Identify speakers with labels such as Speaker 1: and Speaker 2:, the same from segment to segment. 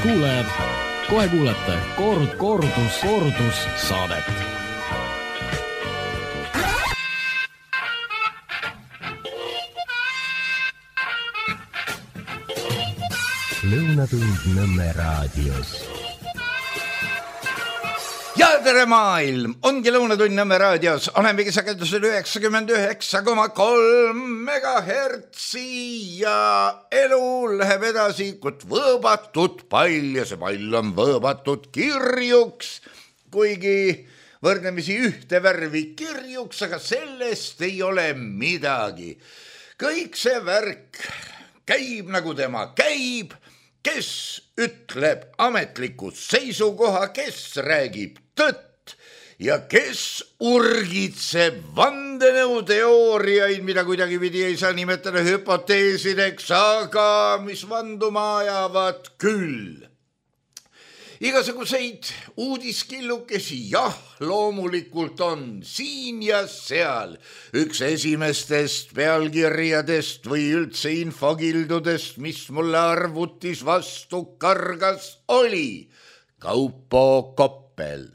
Speaker 1: kuulajad, kohe kuulete kordus saadet.
Speaker 2: Lõunatund Nõmme raadios.
Speaker 3: Ja tere maailm, ongi Lõunatund Nõmme raadios, olemegi sagedusel 99,3 megahertsi ja elu läheb edasi, kut võõbatud pall ja see pall on võõbatud kirjuks, kuigi võrdlemisi ühte värvi kirjuks, aga sellest ei ole midagi. Kõik see värk käib nagu tema käib, kes ütleb ametliku seisukoha, kes räägib tõtt ja kes urgitseb vandenõuteooriaid, mida kuidagi pidi ei saa nimetada hüpoteesideks, aga mis vanduma ajavad küll. Igasuguseid uudiskillukesi, jah, loomulikult on siin ja seal. Üks esimestest pealkirjadest või üldse infokildudest, mis mulle arvutis vastu kargas, oli Kaupo Koppel.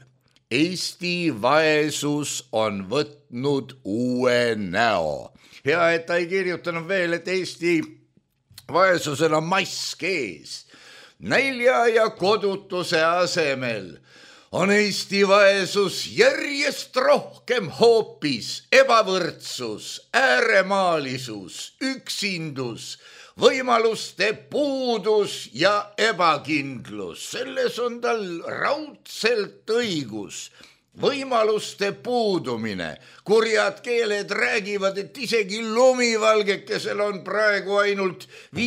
Speaker 3: Eesti vaesus on võtnud uue näo. Hea, et ta ei kirjutanud veel, et Eesti vaesusel on mask ees. Nälja ja kodutuse asemel on Eesti vaesus järjest rohkem hoopis ebavõrdsus, ääremaalisus, üksindus, võimaluste puudus ja ebakindlus. Selles on tal raudselt õigus. Võimaluste puudumine. Kurjad keeled räägivad, et isegi lumivalgekesel on praegu ainult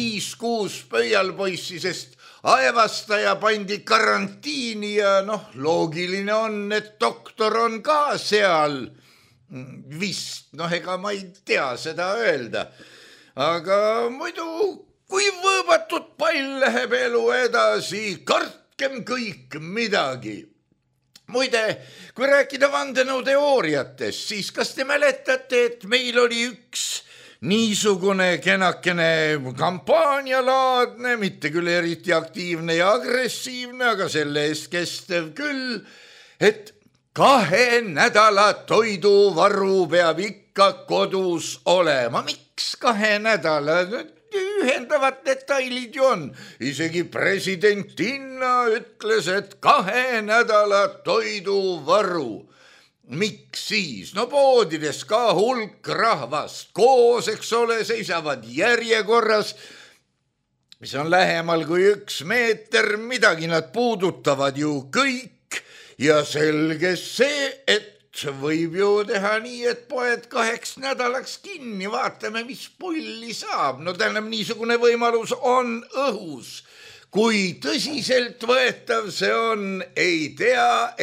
Speaker 3: 5-6 pöialpoissi, sest aevastaja pandi karantiini ja loogiline on, et doktor on ka seal. Vist, ega ma ei tea seda öelda. Aga muidu, kui võõbatud pall läheb elu edasi, kartkem kõik midagi. Muide, kui rääkida vandenõuteooriatest, siis kas te mäletate, et meil oli üks niisugune kenakene kampaanialaadne, mitte küll eriti aktiivne ja agressiivne, aga selle eest kestev küll, et 2 nädala toiduvaru peab ikka kodus olema. Miks 2 nädala? Ühendavad detailid ju on. Isegi president Inna ütles, et 2 nädala toiduvaru. Miks siis? Poodides ka hulk rahvast koos, eks ole, seisavad järjekorras, mis on lähemal kui 1 meeter, midagi nad puudutavad ju kõik ja selge see, et võib ju teha nii, et poed 2 nädalaks kinni, vaatame, mis pulli saab. Tähendab, niisugune võimalus on õhus. Kui tõsiselt võetav see on, ei tea.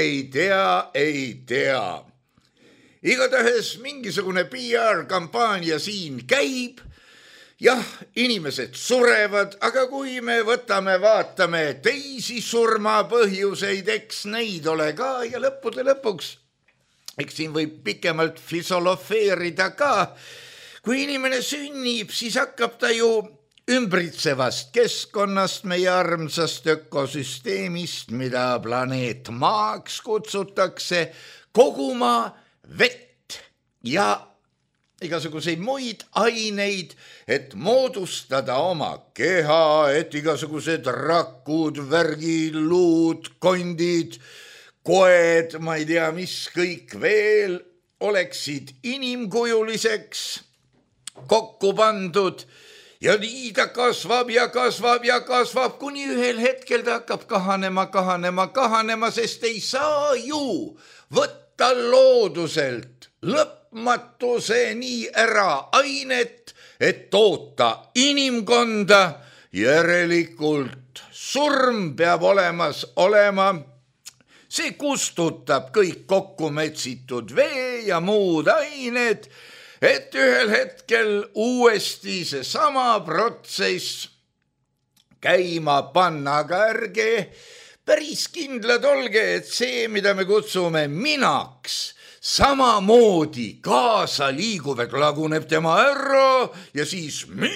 Speaker 3: Igatahes mingisugune PR-kampaania siin käib. Jah, inimesed surevad, aga kui me vaatame teisi surmapõhjuseid, eks neid ole ka ja lõppude lõpuks, eks siin võib pikemalt filosofeerida ka. Kui inimene sünnib, siis hakkab ta ju ümbritsevast keskkonnast, meie armsast ökosüsteemist, mida planeet Maaks kutsutakse, koguma vett ja igasuguseid muid aineid, et moodustada oma keha, et igasugused rakud, värgid, luud, kondid, koed, ma ei tea, mis kõik veel oleksid inimkujuliseks kokku pandud. Ja nii ta kasvab ja kasvab ja kasvab, kuni ühel hetkel ta hakkab kahanema, sest ei saa ju võtta looduselt lõpmatuseni ära ainet, et toota inimkonda. Järelikult surm peab olemas olema. See kustutab kõik kokku metsitud vee ja muud ained, et ühel hetkel uuesti see sama protsess käima panna, aga ärge päris kindlad olge, et see, mida me kutsume minaks, samamoodi kaasa liiguv, et laguneb tema ära ja siis mina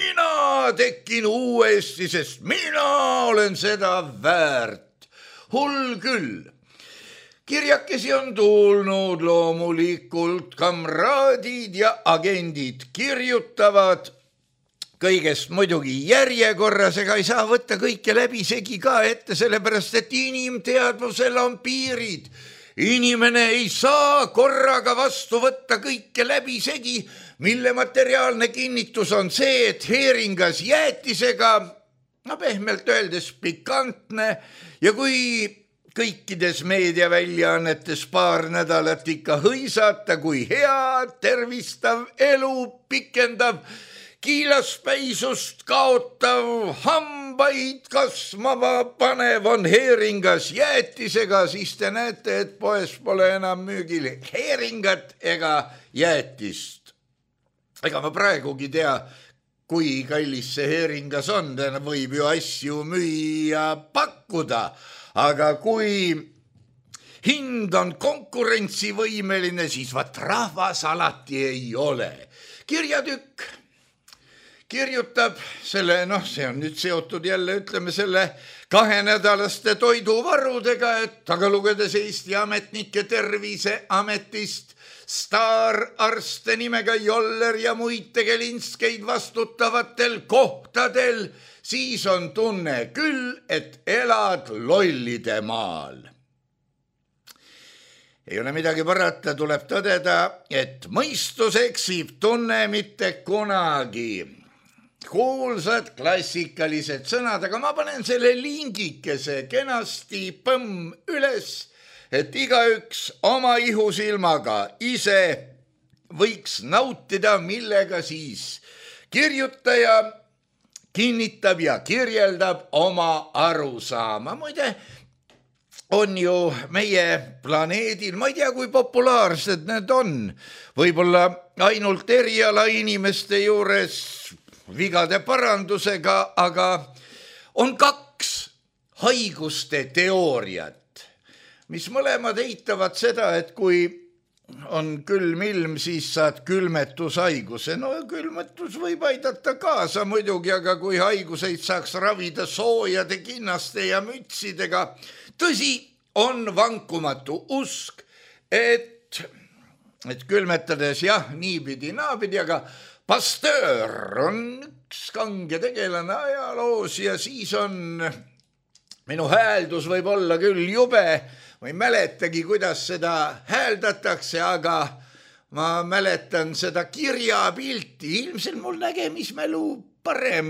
Speaker 3: mina tekin uuesti, sest mina olen seda väärt. Hull küll. Kirjakesi on tulnud loomulikult, kamraadid ja agendid kirjutavad kõigest muidugi järjekorras, ega ei saa võtta kõike läbisegi ka ette, sellepärast et inimteadvusel on piirid. Inimene ei saa korraga vastu võtta kõike läbisegi, mille materiaalne kinnitus on see, et heeringas jäätisega, pehmelt öeldes pikantne, ja kui kõikides meediaväljaannetes paar nädalat ikka hõisata, kui hea, tervistav, elu pikendav, kiilaspäisust kaotav, hambaid kasvama panev on heeringas jäätisega, siis te näete, et poes pole enam müügil heeringat ega jäätist. Ega ma praegugi tea, kui kallis see heeringas on, võib ju asju müüa pakkuda, aga kui hind on konkurentsivõimeline, siis vaat rahvas alati ei ole. Kirjatükk kirjutab selle, see on nüüd seotud jälle, ütleme selle 2-nädalaste toiduvarudega, et aga lugedes Eesti ametnike Terviseametist staararste nimega Joller ja muid tegelinskeid vastutavatel kohtadel, siis on tunne küll, et elad lollide maal. Ei ole midagi parata, tuleb tõdeda, et mõistus eksib, tunne mitte kunagi. Kuulsad klassikalised sõnad, aga ma panen selle lingikese kenasti põmm üles, et igaüks oma ihusilmaga ise võiks nautida, millega siis kirjutaja kinnitab ja kirjeldab oma arusaama. Muide, on ju meie planeedil, ma ei tea, kui populaarsed need on, võib-olla ainult eriala inimeste juures vigade parandusega, aga on 2 haiguste teooriat, mis mõlemad eitavad seda, et kui on külm ilm, siis saad külmetushaiguse. Külmetus võib aidata kaasa muidugi, aga kui haiguseid saaks ravida soojade kinnaste ja mütsidega. Tõsi, on vankumatu usk, et külmetades niipidi, naapidi, aga Pasteur on üks kange tegelane ajaloos ja siis on, minu hääldus võib olla küll jube, ma ei mäletagi, kuidas seda hääldatakse, aga ma mäletan seda kirjapilti, ilmselt mul nägemismälu parem,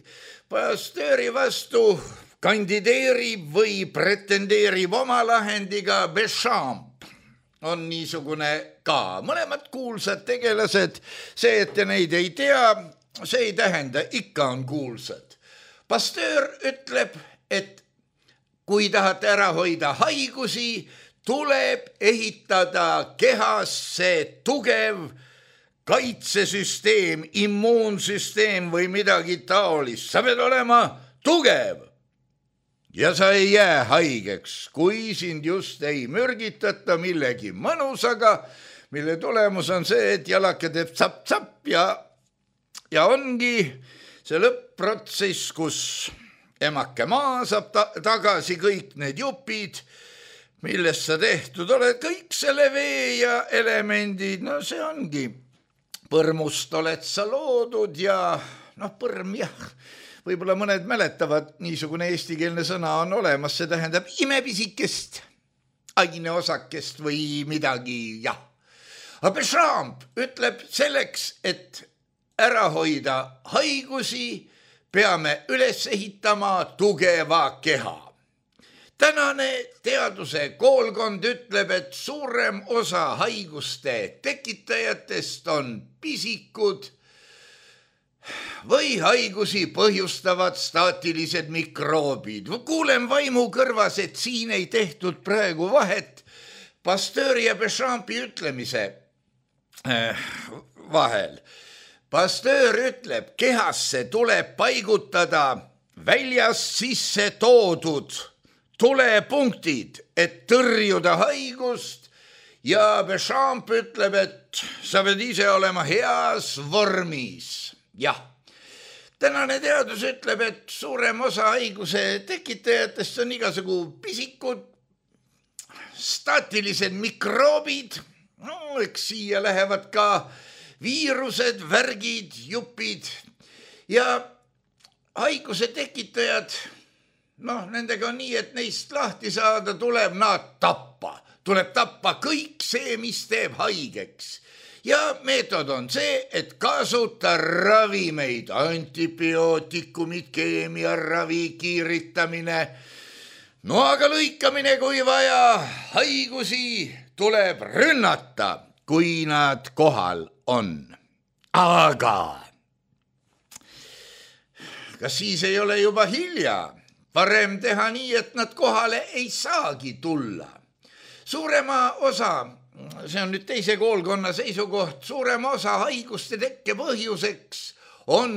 Speaker 3: Pasteuri vastu kandideerib või pretendeerib oma lahendiga Béchamp. On niisugune ka. Mõlemad kuulsad tegelased, see, et te neid ei tea, see ei tähenda, ikka on kuulsad. Pasteur ütleb, et kui tahate ära hoida haigusi, tuleb ehitada kehasse tugev kaitsesüsteem, immuunsüsteem või midagi taolist. Sa pead olema tugev. Ja sa ei jää haigeks, kui sind just ei mürgitata millegi mõnusaga, mille tulemus on see, et jalake teeb tsap-tsap ja ongi see lõpp-protsess, kus emake maa saab tagasi kõik need jupid, millest sa tehtud oled, kõik selle vee ja elemendid, see ongi. Põrmust oled sa loodud ja põrm võib-olla mõned mäletavad, niisugune eestikeelne sõna on olemas, see tähendab imepisikest aineosakest või midagi, Aga Béchamp ütleb selleks, et ära hoida haigusi, peame üles ehitama tugeva keha. Tänane teaduse koolkond ütleb, et suurem osa haiguste tekitajatest on pisikud või haigusi põhjustavad staatilised mikroobid. Kuulen vaimu kõrvas, et siin ei tehtud praegu vahet Pasteuri ja Béchampi ütlemise vahel. Pasteur ütleb, kehasse tuleb paigutada väljast sisse toodud tulepunktid, et tõrjuda haigust, ja Béchamp ütleb, et sa pead ise olema heas vormis. Tänane teadus ütleb, et suurem osa haiguse tekitajatest on igasugu pisikud, staatilised mikroobid, no eks siia lähevad ka viirused, värgid, jupid ja haiguse tekitajad, nendega on nii, et neist lahti saada tuleb nad tappa. Tuleb tappa kõik see, mis teeb haigeks. Ja meetod on see, et kasuta ravimeid, antibiootikumid, keemiaravi, kiiritamine, noaga lõikamine, kui vaja, haigusi tuleb rünnata, kui nad kohal on. Aga kas siis ei ole juba hilja? Parem teha nii, et nad kohale ei saagi tulla. Suurema osa, see on nüüd teise koolkonna seisukoht, suurema osa haiguste tekke põhjuseks on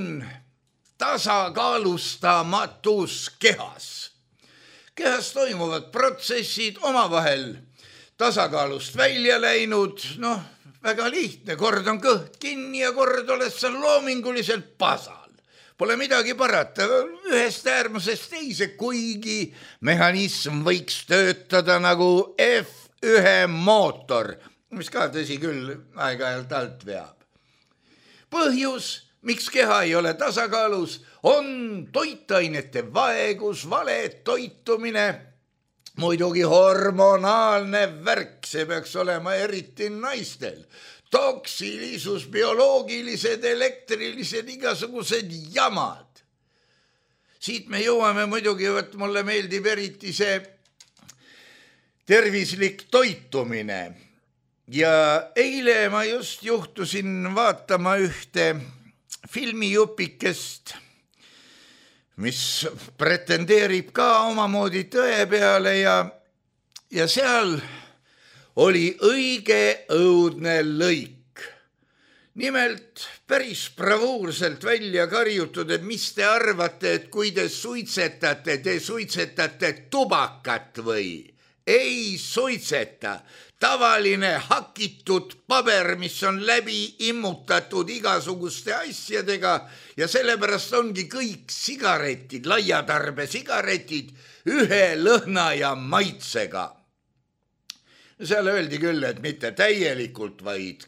Speaker 3: tasakaalustamatus kehas. Kehas toimuvad protsessid omavahel tasakaalust välja läinud, väga lihtne, kord on kõht kinni ja kord oled sa loominguliselt pasal. Pole midagi parata, ühest äärmusest teise, kuigi mehhanism võiks töötada nagu F1 mootor, mis ka tõsi küll aeg-ajalt alt veab. Põhjus, miks keha ei ole tasakaalus, on toitainete vaegus, vale toitumine, muidugi hormonaalne värk, see peaks olema eriti naistel. Toksilisus, bioloogilised, elektrilised, igasugused jamad. Siit me jõuame muidugi, et mulle meeldib eriti see tervislik toitumine. Ja eile ma just juhtusin vaatama ühte filmijupikest, mis pretendeerib ka omamoodi tõe peale ja seal oli õige õudne lõik. Nimelt päris bravuurselt välja karjutud, et mis te arvate, et kui te suitsetate tubakat või? Ei suitseta. Tavaline hakitud paber, mis on läbi immutatud igasuguste asjadega ja sellepärast ongi kõik sigaretid, laiatarbe sigaretid ühe lõhna ja maitsega. Seal öeldi küll, et mitte täielikult, vaid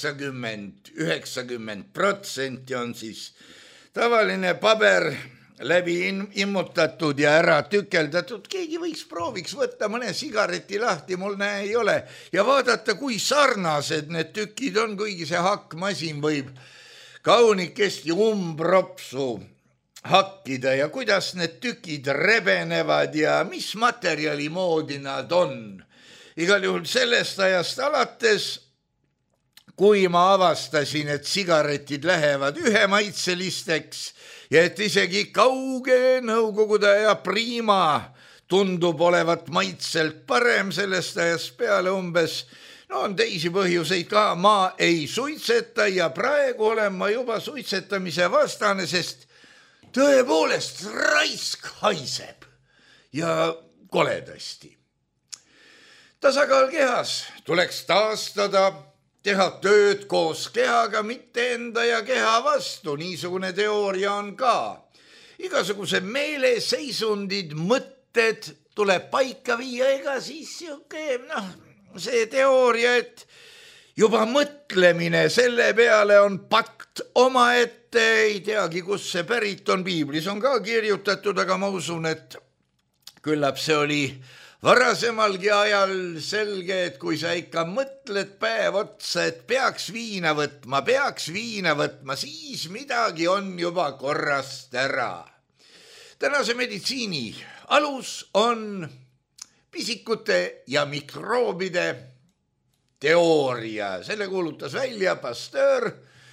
Speaker 3: 80-90% on siis tavaline paber läbi immutatud ja ära tükeldatud. Keegi võiks prooviks võtta mõne sigareti lahti, mul ei ole. Ja vaadata, kui sarnased need tükid on, kuigi see hakkmasin võib kaunikesti umbropsu hakkida ja kuidas need tükid rebenevad ja mis materjali moodi nad on. Igal juhul sellest ajast alates, kui ma avastasin, et sigaretid lähevad ühemaitselisteks ja et isegi kauge Nõukogude aja Prima tundub olevat maitselt parem sellest ajast peale umbes, on teisi põhjuseid ka, ma ei suitseta ja praegu olen ma juba suitsetamise vastane, sest tõepoolest raisk haiseb ja koledasti. Tasakaal kehas tuleks taastada, teha tööd koos kehaga, mitte enda ja keha vastu. Niisugune teooria on ka. Igasuguse meeleseisundid, mõtted tuleb paika viia, ega siis see teooria, et juba mõtlemine selle peale on pakt omaette, ei teagi, kus see pärit on, piiblis on ka kirjutatud, aga ma usun, et küllap see oli varasemalgi ajal selge, et kui sa ikka mõtled päev otsa, et peaks viina võtma, siis midagi on juba korrast ära. Tänase meditsiini alus on pisikute ja mikroobide teooria. Selle kuulutas välja Pasteur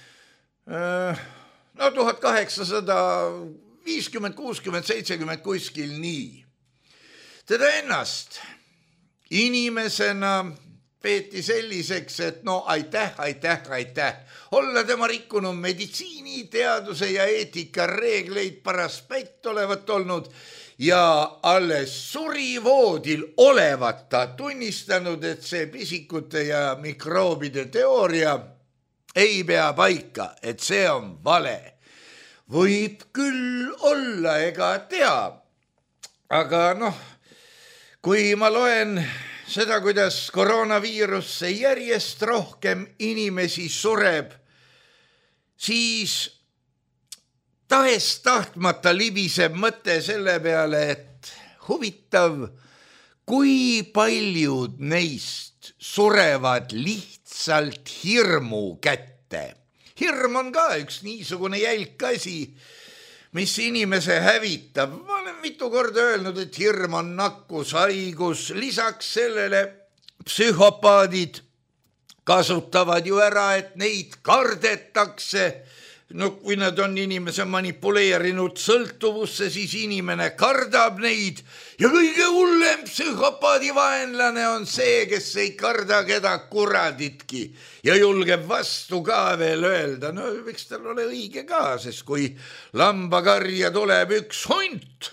Speaker 3: 1850, 60, 70 kuskil nii. Teda ennast inimesena peeti selliseks, et aitäh. Olla tema rikkunud meditsiini, teaduse ja eetika reegleid paras pätt olevat olnud ja alles surivoodil olevat ta tunnistanud, et see pisikute ja mikroobide teooria ei pea paika, et see on vale. võib küll olla, ega tea. Aga kui ma loen seda, kuidas koroonaviirusse järjest rohkem inimesi sureb, siis tahes-tahtmata libiseb mõte selle peale, et huvitav, kui paljud neist surevad lihtsalt hirmu kätte. Hirm on ka üks niisugune jälk asi, mis inimese hävitab. Ma olen mitu korda öelnud, et hirm on nakkushaigus. Lisaks sellele psühhopaadid kasutavad ju ära, et neid kardetakse. Kui nad on inimese manipuleerinud sõltuvusse, siis inimene kardab neid. Ja kõige hullem psühhopaadi vaenlane on see, kes ei karda keda kuraditki ja julgeb vastu ka veel öelda. Eks tal ole õige ka, sest kui lambakarja tuleb üks hunt,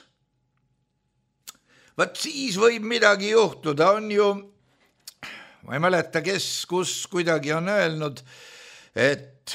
Speaker 3: vaat siis võib midagi juhtuda. On ju, ma ei mäleta, kus kuidagi on öelnud, et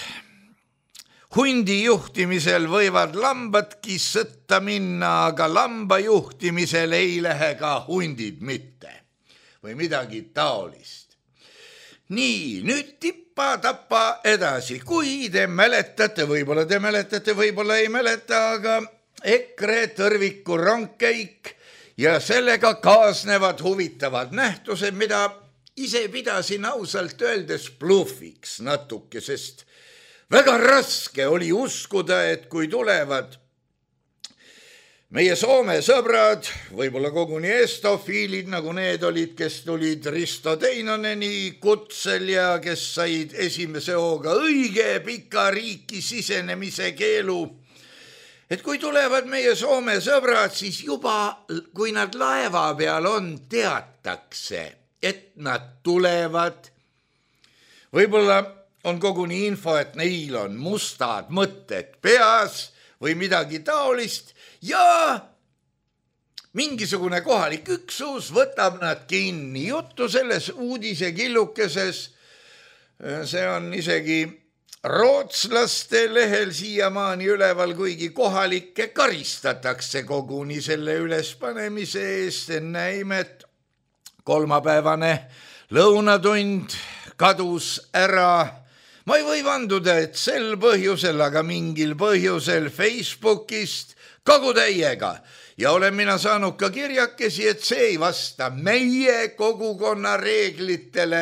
Speaker 3: hundi juhtimisel võivad lambadki sõtta minna, aga lamba juhtimisel ei lähe ka hundid mitte. Või midagi taolist. Nii, nüüd tippa-tappa edasi. Kui te mäletate, võib-olla ei mäleta, aga EKRE tõrviku rongkäik ja sellega kaasnevad huvitavad nähtused, mida ise pidasin ausalt öeldes bluffiks natuke, sest väga raske oli uskuda, et kui tulevad meie Soome sõbrad, võib-olla koguni estofiilid, nagu need olid, kes tulid Risto Teinoneni kutsel ja kes said esimese hooga õige pika riiki sisenemise keelu, et kui tulevad meie Soome sõbrad, siis juba, kui nad laeva peal on, teatakse, et nad tulevad. Võib-olla on koguni info, et neil on mustad mõtted peas või midagi taolist ja mingisugune kohalik üksus võtab nad kinni. Juttu selles uudisekillukeses, see on isegi rootslaste lehel siiamaani üleval, kuigi kohalikke karistatakse koguni selle ülespanemise eest. Enne imet kolmapäevane lõunatund kadus ära. Ma ei või vanduda, et sel põhjusel, aga mingil põhjusel Facebookist kagutäiega ja olen mina saanud ka kirjakesi, et see ei vasta meie kogukonna reeglitele.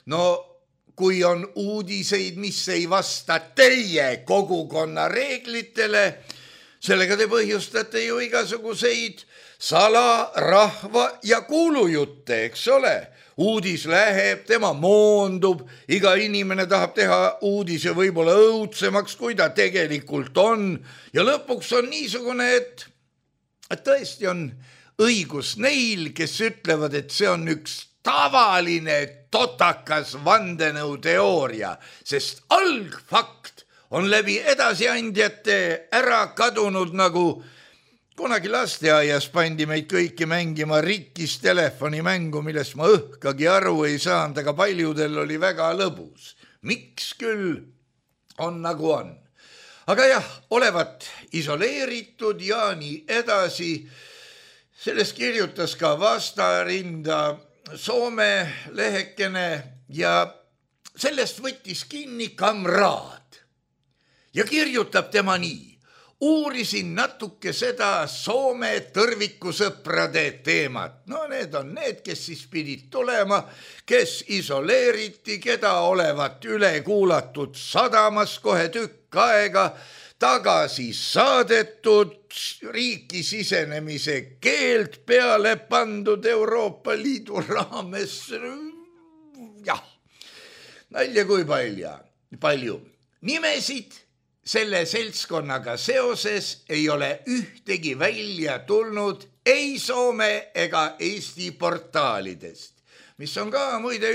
Speaker 3: Kui on uudiseid, mis ei vasta teie kogukonna reeglitele, sellega te põhjustate ju igasuguseid sala, rahva ja kuulujutte, eks ole. Uudis läheb, tema moondub, iga inimene tahab teha uudise võib-olla õudsemaks, kui ta tegelikult on. Ja lõpuks on niisugune, et tõesti on õigus neil, kes ütlevad, et see on üks tavaline totakas vandenõuteooria, sest algfakt on läbi edasiandjate ära kadunud, nagu kunagi lasteaias pandi meid kõiki mängima rikkis telefonimängu, millest ma õhkagi aru ei saanud, aga paljudel oli väga lõbus. Miks küll on nagu on. Aga jah, olevat isoleeritud ja nii edasi. Sellest kirjutas ka Vastarinda Soome lehekene ja sellest võttis kinni kamraad. Ja kirjutab tema nii. Uurisin natuke seda Soome tõrvikusõprade teemat. Need on need, kes siis pidid tulema, kes isoleeriti, keda olevat üle kuulatud sadamas kohe tükk aega, tagasi saadetud, riiki sisenemise keeld peale pandud Euroopa Liidu raames. Jah, nalja kui palju. Nimesid selle seltskonnaga seoses ei ole ühtegi välja tulnud ei Soome ega Eesti portaalidest, mis on ka muide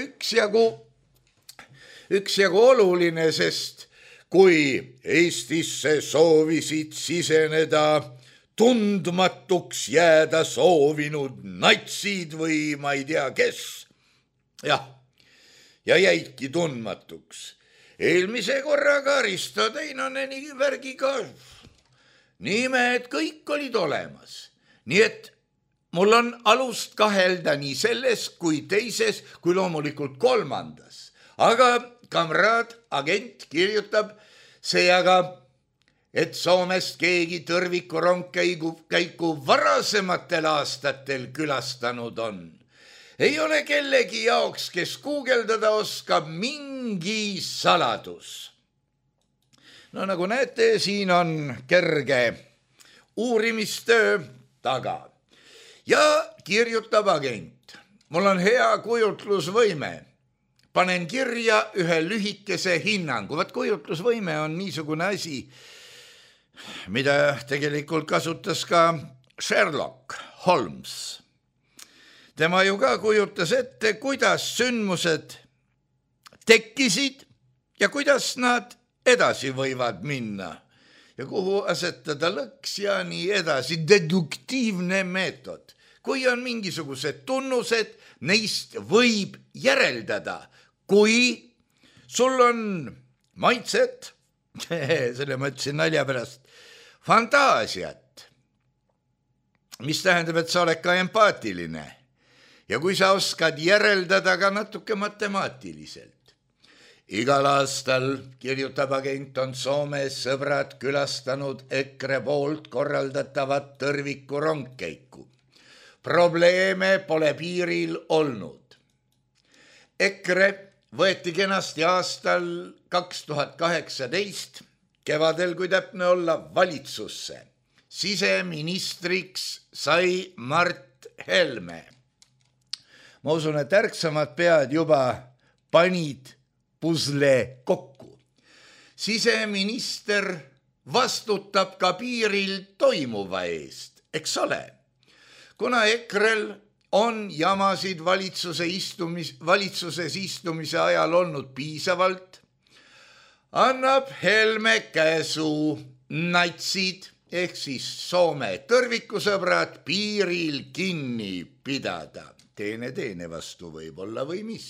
Speaker 3: üksjagu oluline, sest kui Eestisse soovisid siseneda tundmatuks jääda soovinud natsid või ma ei tea kes, ja jäidki tundmatuks. Eelmise korraga Risto Teinoneni värgiga nimed kõik olid olemas. Nii et mul on alust kahelda nii selles kui teises, kui loomulikult kolmandas. Aga kamraad agent kirjutab see aga, et Soomest keegi tõrvikurong käiku varasematel aastatel külastanud on. Ei ole kellegi jaoks, kes guugeldada oskab, mingi saladus. No nagu näete, siin on kerge uurimistöö taga. Ja kirjutab agent, mul on hea kujutlusvõime. Panen kirja ühe lühikese hinnangu. Vaat kujutlusvõime on niisugune asi, mida tegelikult kasutas ka Sherlock Holmes. Tema ju ka kujutas ette, kuidas sündmused tekkisid ja kuidas nad edasi võivad minna ja kuhu asetada lõks ja nii edasi. Deduktiivne meetod. Kui on mingisugused tunnused, neist võib järeldada. Kui sul on maitset, selle ma ütlesin nalja pärast, fantaasiat, mis tähendab, et sa oled ka empaatiline ja kui sa oskad järeldada ka natuke matemaatiliselt. Igal aastal, kirjutab agent, on Soomes sõbrad külastanud EKRE poolt korraldatavat tõrviku rongkäiku. Probleeme pole piiril olnud. EKRE võeti kenasti aastal 2018, kevadel kui täpne olla, valitsusse. Siseministriks sai Mart Helme. Ma usun, et ärksamad pead juba panid pusle kokku. Siseminister vastutab ka piiril toimuva eest, eks ole. Kuna EKRE-l on jamasid valitsuses istumise ajal olnud piisavalt, annab Helme käsu natsid ehk siis Soome tõrvikusõbrad piiril kinni pidada. Teene vastu võib-olla või mis.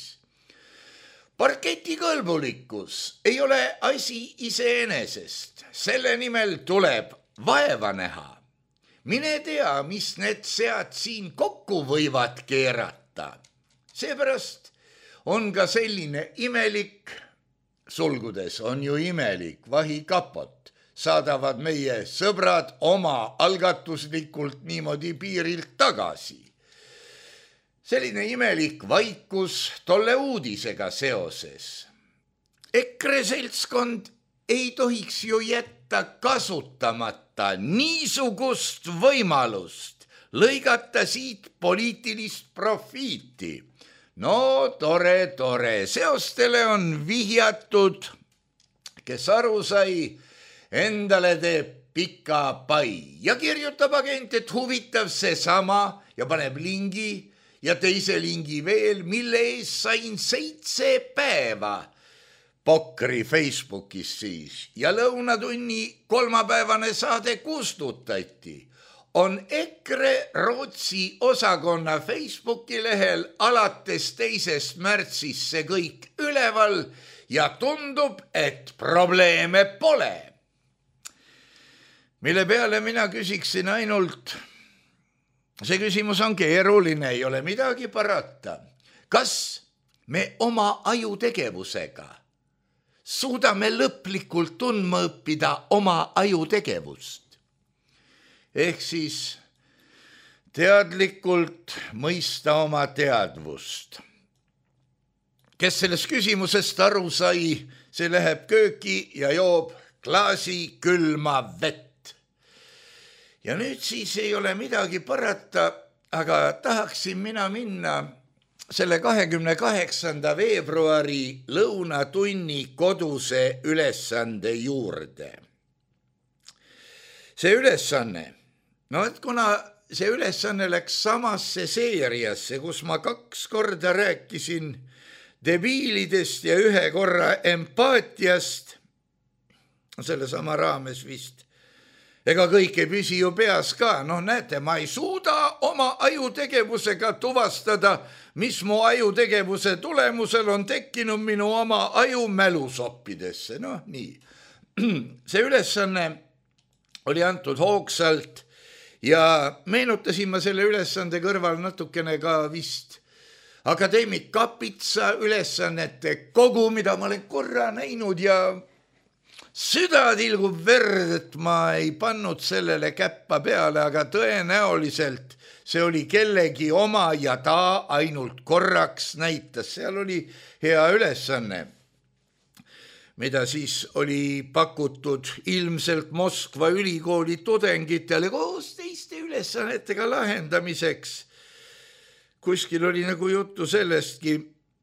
Speaker 3: Parketikõlbulikkus ei ole asi iseenesest. Selle nimel tuleb vaeva näha. Mine tea, mis need sead siin kokku võivad keerata. Seepärast on ka selline imelik, sulgudes on ju imelik, vahikapot saadavad meie sõbrad oma algatuslikult niimoodi piirilt tagasi. Selline imelik vaikus tolle uudisega seoses. EKRE seltskond ei tohiks ju jätta kasutamata niisugust võimalust lõigata siit poliitilist profiiti. No tore, seostele on vihjatud, kes aru sai, endale teeb pika pai ja kirjutab agent, et huvitav seesama ja paneb lingi ja teise lingi veel, mille ees sain 7 päeva pokri Facebookis siis ja lõunatunni kolmapäevane saade kustutati. On EKRE Rootsi osakonna Facebooki lehel alates 2. märtsist see kõik üleval ja tundub, et probleeme pole. Mille peale mina küsiksin ainult, see küsimus on keeruline, ei ole midagi parata. Kas me oma ajutegevusega suudame lõplikult tundma õppida oma ajutegevust? Ehk siis teadlikult mõista oma teadvust. Kes sellest küsimusest aru sai, see läheb kööki ja joob klaasi külma vett. Ja nüüd siis ei ole midagi parata, aga tahaksin mina minna selle 28. veebruari lõunatunni koduse ülesande juurde. See ülesanne, no et kuna see ülesanne läks samasse seeriasse, kus ma 2 korda rääkisin debiilidest ja 1 korra empaatiast, selle sama raames vist, ega kõik ei püsi ju peas ka. No näete, ma ei suuda oma ajutegevusega tuvastada, mis mu ajutegevuse tulemusel on tekkinud minu oma aju mälusoppidesse. No nii. See ülesanne oli antud hoogsalt ja meenutasin ma selle ülesande kõrval natukene ka vist akadeemik Kapitsa ülesannete kogu, mida ma olen korra näinud ja süda tilgub verd, et ma ei pannud sellele käppa peale, aga tõenäoliselt see oli kellegi oma ja ta ainult korraks näitas. Seal oli hea ülesanne, mida siis oli pakutud ilmselt Moskva ülikooli tudengitele koos teiste ülesannetega lahendamiseks. Kuskil oli nagu juttu sellestki,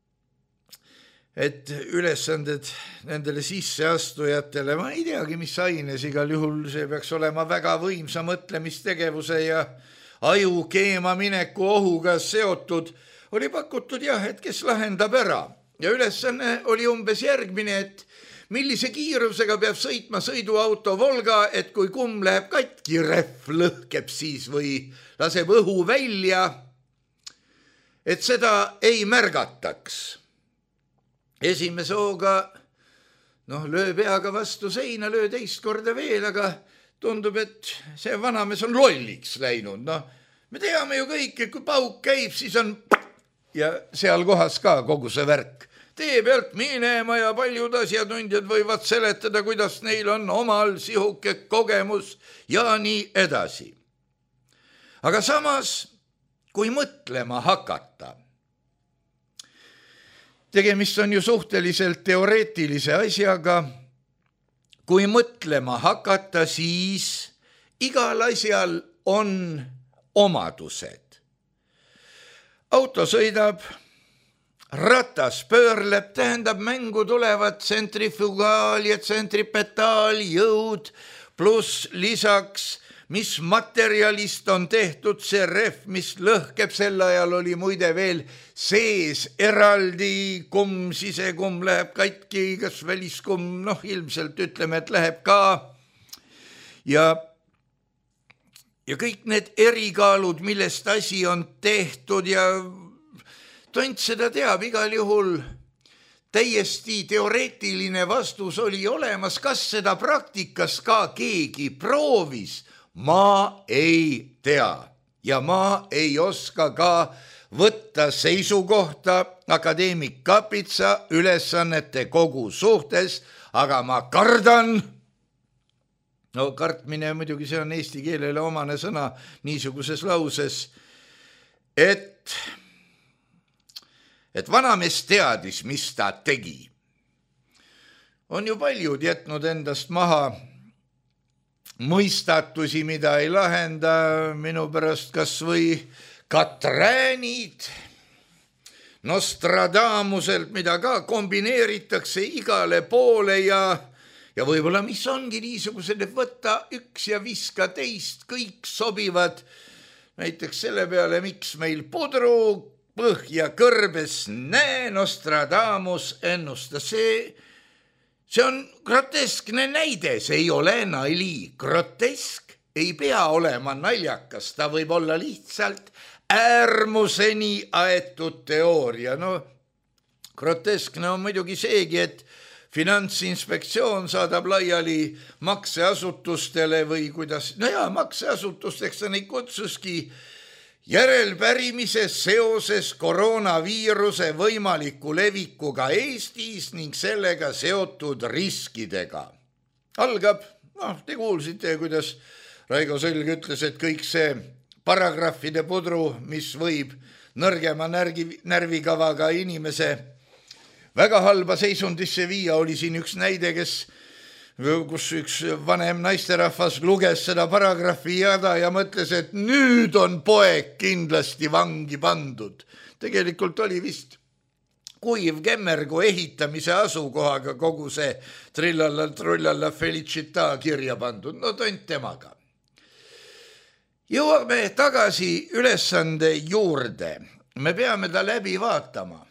Speaker 3: et ülesanded nendele sisseastujatele, ma ei teagi, mis aines, igal juhul see peaks olema väga võimsa mõtlemistegevuse ja aju keema mineku ohuga seotud, oli pakutud jah, et kes lahendab ära. Ja ülesanne oli umbes järgmine, et millise kiirusega peab sõitma sõiduauto Volga, et kui kumm läheb katki, rehv lõhkeb siis või laseb õhu välja, et seda ei märgataks. Esimese hooga, löö peaga vastu seina, löö teist korda veel, aga tundub, et see vanamees on lolliks läinud. Me teame ju kõik, et kui pauk käib, siis on ja seal kohas ka kogu see värk. Tee pealt minema ja paljud asjatundjad võivad seletada, kuidas neil on omal sihuke kogemus ja nii edasi. Aga samas, kui mõtlema hakata, tegemist on ju suhteliselt teoreetilise asjaga, kui mõtlema hakata, siis igal asjal on omadused. Auto sõidab, ratas pöörleb, tähendab mängu tulevad tsentrifugaal ja tsentripetaal jõud, pluss lisaks mis materjalist on tehtud see rehv, mis lõhkeb, sel ajal oli muide veel sees eraldi kumm, sisekumm läheb katki, kas väliskumm, ilmselt ütleme, et läheb ka. Ja kõik need erikaalud, millest asi on tehtud ja tont seda teab, igal juhul täiesti teoreetiline vastus oli olemas, kas seda praktikas ka keegi proovis. Ma ei tea ja ma ei oska ka võtta seisukohta akadeemik Kapitsa ülesannete kogu suhtes, aga ma kardan, kartmine muidugi see on eesti keelele omane sõna niisuguses lauses, et vanamees teadis, mis ta tegi. On ju paljud jätnud endast maha mõistatusi, mida ei lahenda, minu pärast kas või Katräänid Nostradamuselt, mida ka kombineeritakse igale poole ja võib-olla mis ongi niisugused, et võtta üks ja viska teist, kõik sobivad näiteks selle peale, miks meil pudru põhja kõrbes, näe, Nostradamus ennustas. See on groteskne näide, see ei ole nali. Grotesk ei pea olema naljakas, ta võib olla lihtsalt äärmuseni aetud teooria. Groteskne on muidugi seegi, et Finantsinspektsioon saadab laiali makseasutustele või kuidas, makseasutusteks ta neid kutsuski, järelpärimise seoses koroonaviiruse võimaliku levikuga Eestis ning sellega seotud riskidega. Algab, te kuulsite, kuidas Raigo Sõlg ütles, et kõik see paragrahvide pudru, mis võib nõrgema närvikavaga inimese väga halba seisundisse viia, oli siin üks näide, kus üks vanem naisterahvas luges seda paragrahvi jada ja mõtles, et nüüd on poeg kindlasti vangi pandud. Tegelikult oli vist Kuiv Kemmergu ehitamise asukohaga kogu see trillalla felicita kirja pandud. Tont temaga. Jõuame tagasi ülesande juurde. Me peame ta läbi vaatama.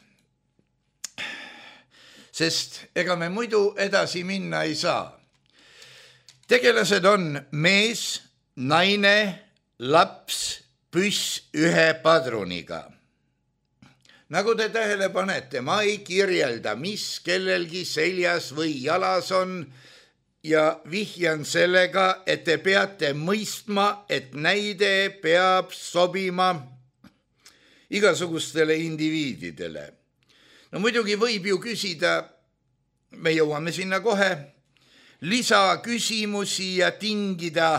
Speaker 3: Sest ega me muidu edasi minna ei saa. Tegelased on mees, naine, laps, püss ühe padruniga. Nagu te tähele panete, ma ei kirjelda, mis kellelgi seljas või jalas on. ja vihjan sellega, et te peate mõistma, et näide peab sobima igasugustele indiviididele. No muidugi võib ju küsida, me jõuame sinna kohe, lisaküsimusi ja tingida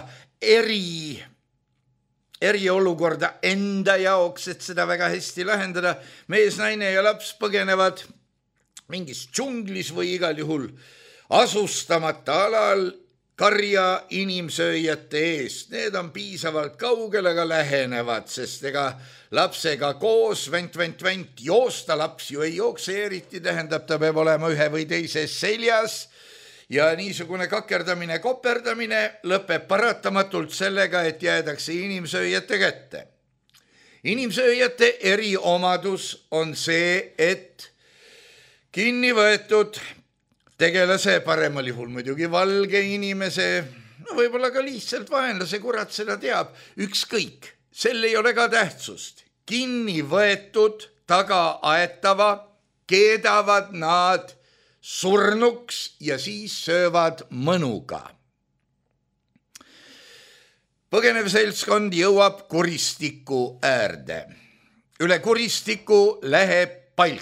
Speaker 3: eriolukorda enda jaoks, et seda väga hästi lahendada. Mees, naine ja laps põgenevad mingis džunglis või igal juhul asustamata alal karja inimsööjate eest. Need on piisavalt kaugel, aga lähenevad, sest ega lapsega koos vänt joosta, laps ju ei jookse eriti, tähendab, ta peab olema ühe või teise seljas ja niisugune kakerdamine, koperdamine lõpeb paratamatult sellega, et jäädakse inimsööjate kätte. Inimsööjate eriomadus on see, et kinni võetud tegelase, paremal juhul muidugi valge inimese, no võib-olla ka lihtsalt vaenlase, kurat seda teab, ükskõik, sel ei ole ka tähtsust. Kinni võetud, taga aetava, keedavad nad surnuks ja siis söövad mõnuga. Põgenev seltskond jõuab kuristiku äärde. Üle kuristiku läheb palk.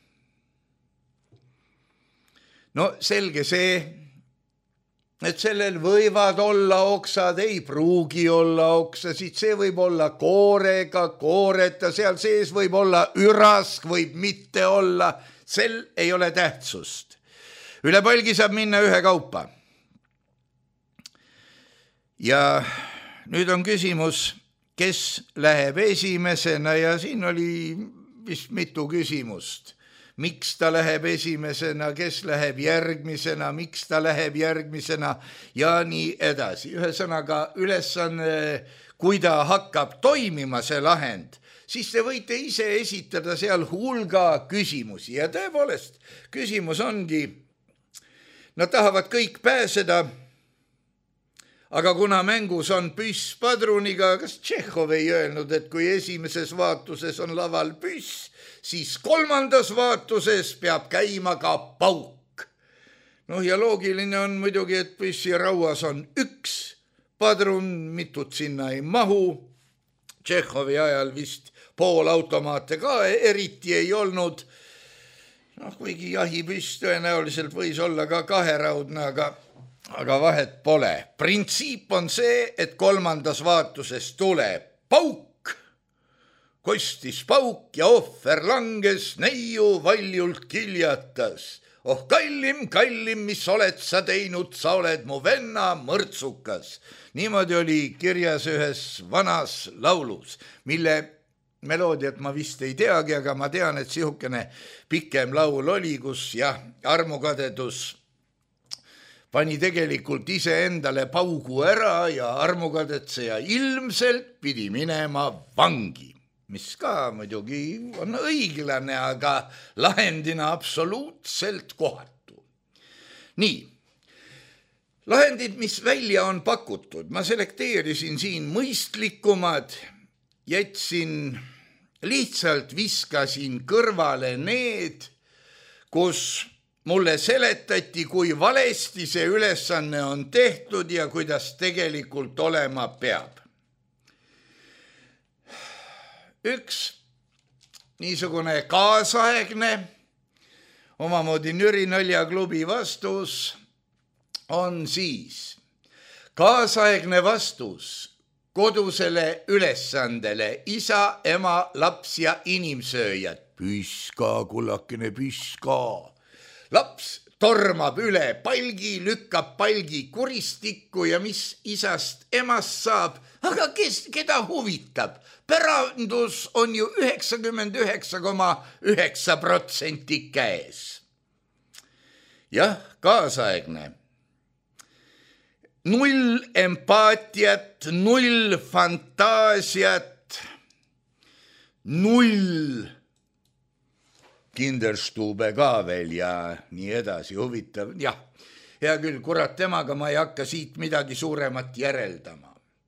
Speaker 3: No selge see, et sellel võivad olla oksad, ei pruugi olla oksasid, see võib olla koorega, kooreta, seal sees võib olla ürask, võib mitte olla, sel ei ole tähtsust. Üle palgi saab minna ühekaupa. Ja nüüd on küsimus, kes läheb esimesena ja siin oli vist mitu küsimust. Miks ta läheb esimesena, kes läheb järgmisena, miks ta läheb järgmisena ja nii edasi. Ühesõnaga ülesanne, kui ta hakkab toimima see lahend, siis te võite ise esitada seal hulga küsimusi ja tõepoolest küsimus ongi, nad tahavad kõik pääseda, aga kuna mängus on püss padruniga, kas Tšehhov ei öelnud, et kui esimeses vaatuses on laval püss, siis kolmandas vaatuses peab käima ka pauk. No ja loogiline on muidugi, et püssi rauas on üks padrun, mitut sinna ei mahu. Tšehhovi ajal vist poolautomaate ka eriti ei olnud. No, kuigi jahipüss tõenäoliselt võis olla ka kaheraudne, aga vahet pole. Printsiip on see, et kolmandas vaatuses tuleb pauk, kostis pauk ja ohver langes, neiu valjult kiljatas. Oh kallim, mis oled sa teinud, sa oled mu venna mõrtsukas. Niimoodi oli kirjas ühes vanas laulus, mille meloodiat ma vist ei teagi, aga ma tean, et sihukene pikem laul oli, kus armukadedus pani tegelikult iseendale paugu ära ja armukadetseja ilmselt pidi minema vangi, mis ka muidugi on õiglane, aga lahendina absoluutselt kohatu. Nii, lahendid, mis välja on pakutud, ma selekteerisin siin mõistlikumad, lihtsalt viskasin kõrvale need, kus mulle seletati, kui valesti see ülesanne on tehtud ja kuidas tegelikult olema peab. Üks niisugune kaasaegne, omamoodi Nüri naljaklubi vastus on siis kaasaegne vastus kodusele ülesandele isa, ema, laps ja inimsööjad. Püska, kullakene, püska. Laps tormab üle palgi, lükkab palgi kuristikku ja mis isast emast saab, aga keda huvitab? Pärandus on ju 99,9% käes. Jah, kaasaegne. 0 empaatiat, 0 fantaasiat, 0 Kinderstube ka veel ja nii edasi, huvitav. Jah, hea küll, kurat temaga ma ei hakka siit midagi suuremat järeldama.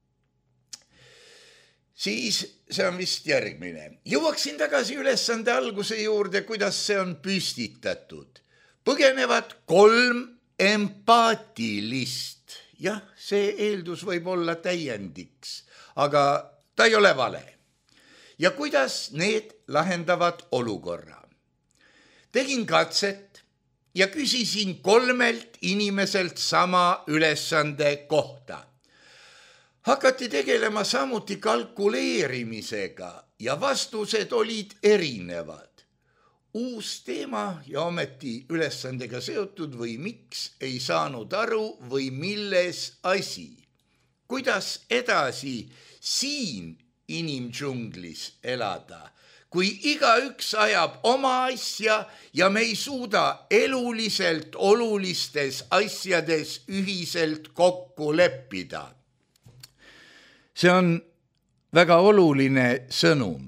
Speaker 3: Siis see on vist järgmine. Jõuaksin tagasi ülesande alguse juurde, kuidas see on püstitatud. Põgenevad 3 empaatilist. Jah, see eeldus võib olla täiendiks, aga ta ei ole vale. Ja kuidas need lahendavad olukorra? Tegin katset ja küsisin 3 inimeselt sama ülesande kohta. Hakati tegelema samuti kalkuleerimisega ja vastused olid erinevad. Uus teema ja ometi ülesandega seotud või miks ei saanud aru või milles asi. Kuidas edasi siin inimdžunglis elada, kui igaüks ajab oma asja ja me ei suuda eluliselt olulistes asjades ühiselt kokku leppida? See on väga oluline sõnum.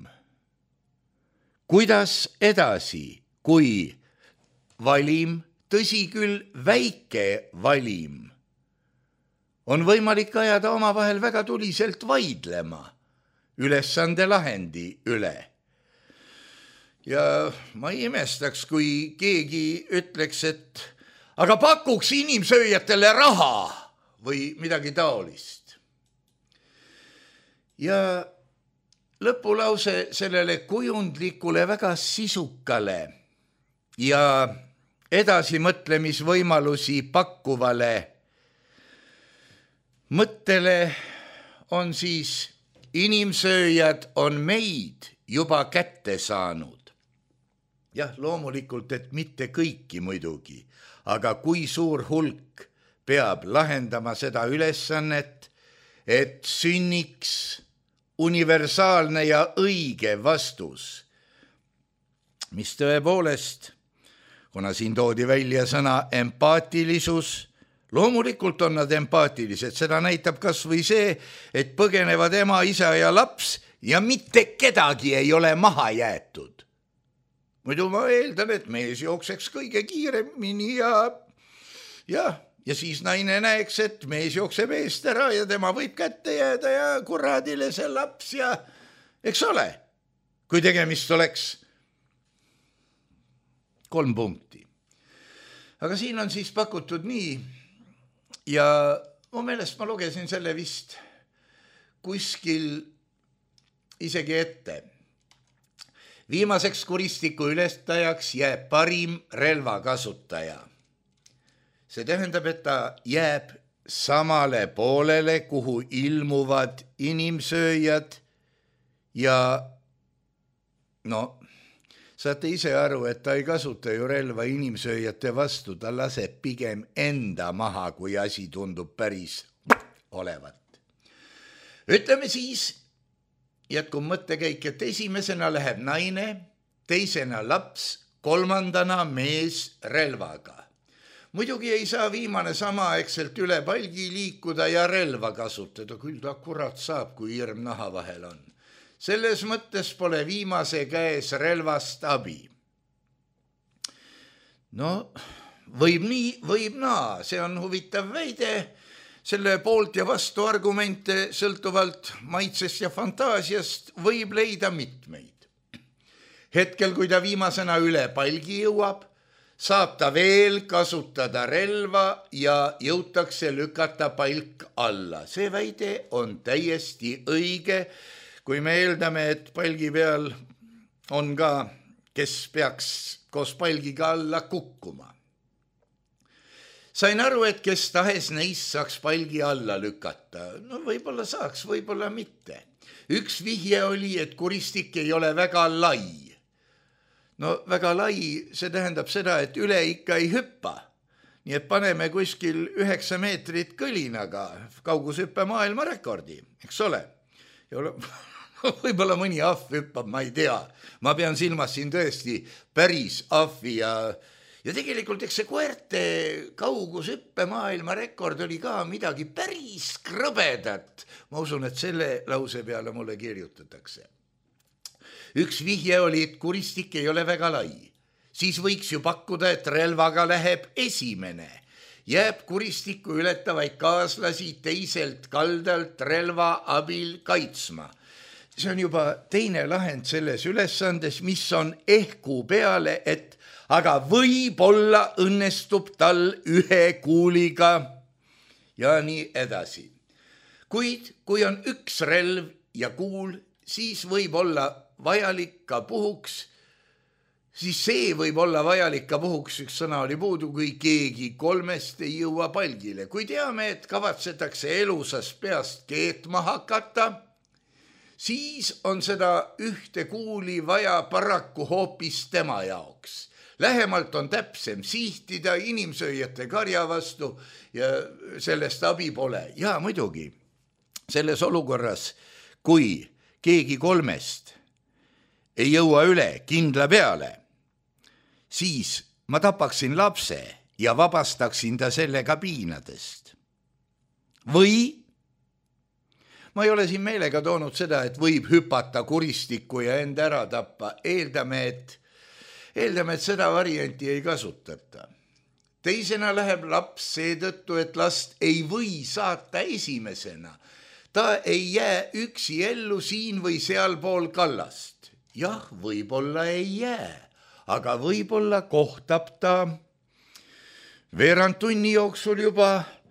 Speaker 3: Kuidas edasi, kui valim, tõsi küll väike valim, on võimalik ajada omavahel väga tuliselt vaidlema ülesande lahendi üle. Ja ma ei imestaks, kui keegi ütleks, et aga pakuks inimsööjatele raha või midagi taolist. Ja lõpulause sellele kujundlikule väga sisukale ja edasimõtlemisvõimalusi pakkuvale mõttele on siis inimsööjad on meid juba kätte saanud. Jah, loomulikult, et mitte kõiki muidugi, aga kui suur hulk peab lahendama seda ülesannet, et sünniks universaalne ja õige vastus, mis tõepoolest, kuna siin toodi välja sõna empaatilisus, loomulikult on nad empaatilised, seda näitab kas või see, et põgenevad ema, isa ja laps ja mitte kedagi ei ole maha jäetud. Muidu ma eeldan, et mees jookseks kõige kiiremini ja siis naine näeks, et mees jookseb eest ära ja tema võib kätte jääda ja kuradile see laps ja eks ole, kui tegemist oleks 3 punkti. Aga siin on siis pakutud nii ja mu meelest ma lugesin selle vist kuskil isegi ette. Viimaseks kuristiku ületajaks jääb parim relvakasutaja. See tähendab, et ta jääb samale poolele, kuhu ilmuvad inimsööjad ja saate ise aru, et ta ei kasuta ju relva inimsööjate vastu, ta laseb pigem enda maha, kui asi tundub päris olevat. Ütleme siis, jätkub mõttekäik, et esimesena läheb naine, teisena laps, 3. mees relvaga. Muidugi ei saa viimane samaaegselt üle palgi liikuda ja relva kasutada, küll ta kurat saab, kui hirm naha vahel on. Selles mõttes pole viimase käes relvast abi. Võib nii, võib naa, see on huvitav väide. Selle poolt ja vastu argumente sõltuvalt maitsest ja fantaasiast võib leida mitmeid. Hetkel, kui ta viimasena üle palgi jõuab, saab ta veel kasutada relva ja jõutakse lükata palk alla. See väide on täiesti õige, kui me eeldame, et palgi peal on ka, kes peaks koos palgiga alla kukkuma. Sain aru, et kes tahes neist saaks palgi alla lükata. Võib-olla saaks, võib-olla mitte. Üks vihje oli, et kuristik ei ole väga lai. Väga lai, see tähendab seda, et üle ikka ei hüppa. Nii et paneme kuskil 9 meetrit kõlinaga, kaugushüppe maailmarekordi, eks ole. Võib-olla mõni ahv hüppab, ma ei tea. Ma pean silmas siin tõesti päris ahvi ja tegelikult eks see koerte kaugushüppe maailmarekord oli ka midagi päris krõbedat. Ma usun, et selle lause peale mulle kirjutatakse. Üks vihje oli, et kuristik ei ole väga lai. Siis võiks ju pakkuda, et relvaga läheb esimene. Jääb kuristiku ületavaid kaaslasi teiselt kaldalt relva abil kaitsma. See on juba teine lahend selles ülesandes, mis on ehku peale, et aga võib-olla õnnestub tal ühe kuuliga ja nii edasi. Kuid kui on üks relv ja kuul, siis võib olla vajalik ka puhuks, siis see võib olla vajalik ka puhuks, üks sõna oli puudu, kui keegi kolmest ei jõua palgile. Kui teame, et kavatsetakse elusast peast keetma hakata, siis on seda ühte kuuli vaja paraku hoopis tema jaoks. Lähemalt on täpsem sihtida inimsööjate karja vastu ja sellest abi pole. Ja muidugi, selles olukorras, kui keegi kolmest ei jõua üle kindla peale, siis ma tapaksin lapse ja vabastaksin ta sellega piinadest. Või ma ei ole siin meelega toonud seda, et võib hüpata kuristikku ja end ära tappa. Eeldame, et seda varianti ei kasutata. Teisena läheb laps seetõttu, et last ei või saata esimesena. Ta ei jää üksi ellu siin või sealpool kallast. Jah, võib-olla ei jää, aga võib-olla kohtab ta veerand tunni jooksul juba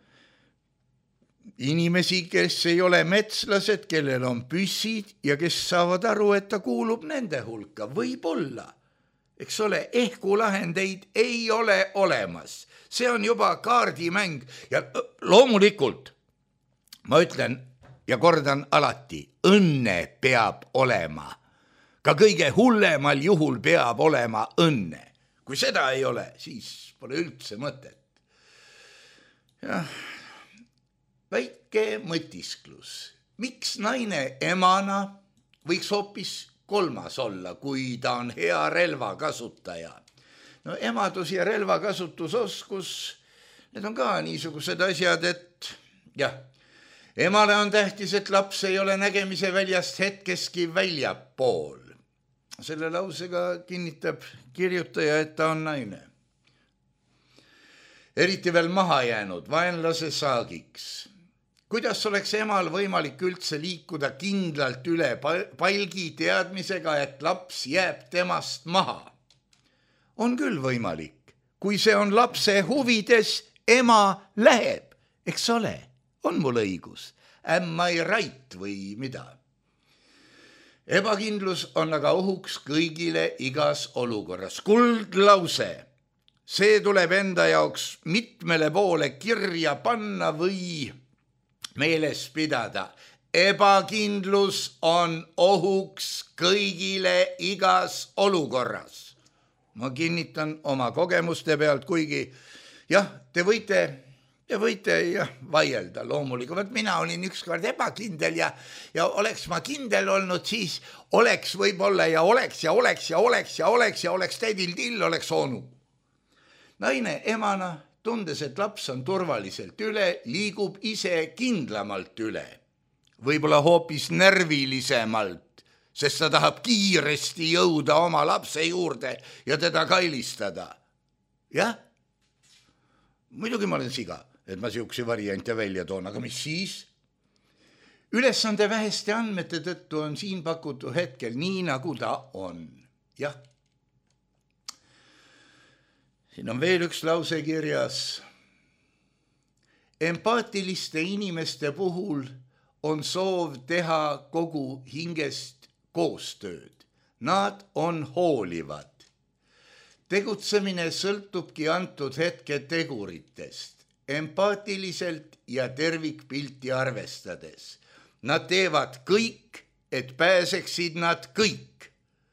Speaker 3: inimesi, kes ei ole metslased, kellel on püssid ja kes saavad aru, et ta kuulub nende hulka. Võib-olla, eks ole, ehku lahendeid ei ole olemas. See on juba kaardimäng ja loomulikult ma ütlen ja kordan alati, õnne peab olema. Ka kõige hullemal juhul peab olema õnne. Kui seda ei ole, siis pole üldse mõtet. Jah, väike mõtisklus. Miks naine emana võiks hoopis kolmas olla, kui ta on hea relvakasutaja? No emadus ja relvakasutusoskus, need on ka niisugused asjad, et jah, emale on tähtis, et laps ei ole nägemise väljast hetkeski väljapool. Selle lausega kinnitab kirjutaja, et ta on naine. Eriti veel maha jäänud, vaenlase saagiks. Kuidas oleks emal võimalik üldse liikuda kindlalt üle palgi teadmisega, et laps jääb temast maha? On küll võimalik. Kui see on lapse huvides, ema läheb. Eks ole, on mul õigus. Am I right või mida? Ebakindlus on aga ohuks kõigile igas olukorras. Kuldlause, see tuleb enda jaoks mitmele poole kirja panna või meeles pidada. Ebakindlus on ohuks kõigile igas olukorras. Ma kinnitan oma kogemuste pealt, kuigi jah, te võite vaielda loomulikult. Mina olin ükskord ebakindel ja oleks ma kindel olnud, siis oleks võib-olla ja oleks tädil-till, oleks onu. Naine emana, tundes, et laps on turvaliselt üle, liigub ise kindlamalt üle. Võib-olla hoopis närvilisemalt, sest ta tahab kiiresti jõuda oma lapse juurde ja teda kailistada. Jah, muidugi ma olen siga, et ma siukse variante välja toon, aga mis siis? Ülesande väheste andmete tõttu on siin pakutud hetkel nii, nagu ta on. Jah. Siin on veel üks lause kirjas. Empaatiliste inimeste puhul on soov teha kogu hingest koostööd. Nad on hoolivad. Tegutsemine sõltubki antud hetke teguritest. Empaatiliselt ja tervikpilti arvestades. Nad teevad kõik, et pääseksid nad kõik.